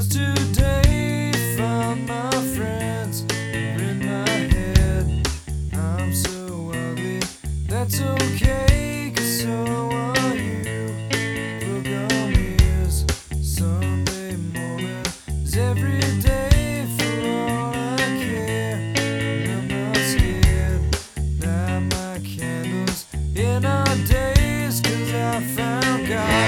'cause today found my friends are in my head. I'm so ugly, that's okay, 'cause so are you. Look on me as Sunday morning is every day for all I care. And I'm not scared, light my candles in our days, 'cause I found God.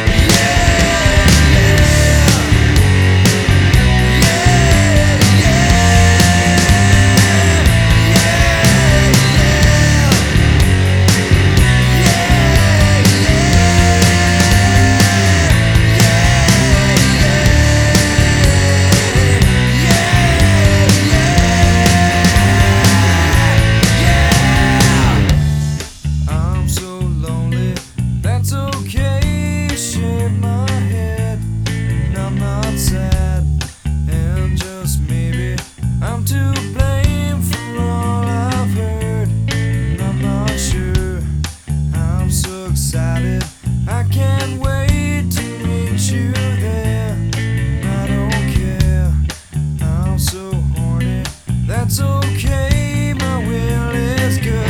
That's okay, shake my head, and I'm not sad, and just maybe I'm to blame for all I've heard, and I'm not sure. I'm so excited, I can't wait to meet you there, and I don't care, I'm so horny, that's okay, my will is good.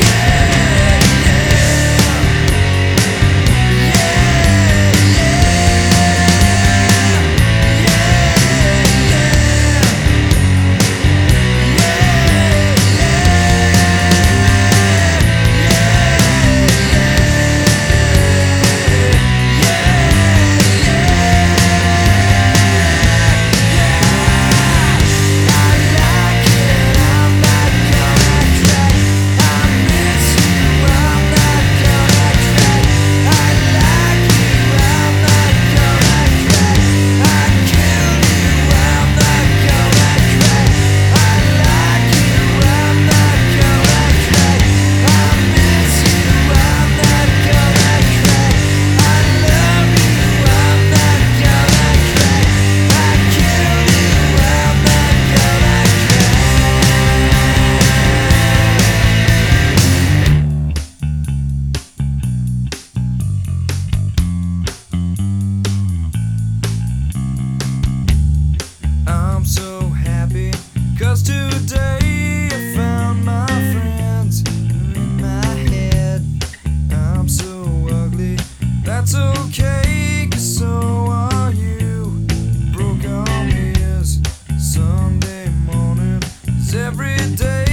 I'm so happy, 'cause today I found my friends in my head. I'm so ugly, that's okay, 'cause so are you. Broke on me is Sunday morning is every day.